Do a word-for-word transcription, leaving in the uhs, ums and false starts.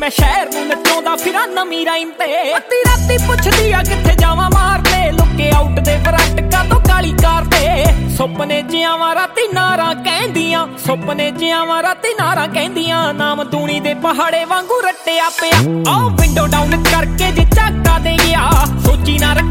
मैं शहर नूं नचाउंदा फिरां नवीं राइम ते। अद्धी राती पुछदी आ कित्थे जावां मारदे लुके आउट दे फ्रंट कातों काली कार ते। सुपने च आवां राती नारां कहंदियां सुपने च आवां राती नारां कहंदियां नाम दूनी दे पहाड़े वांगू रट्टिया पिया। आ विंडो डाउन करके जे झाका दे गया सोची ना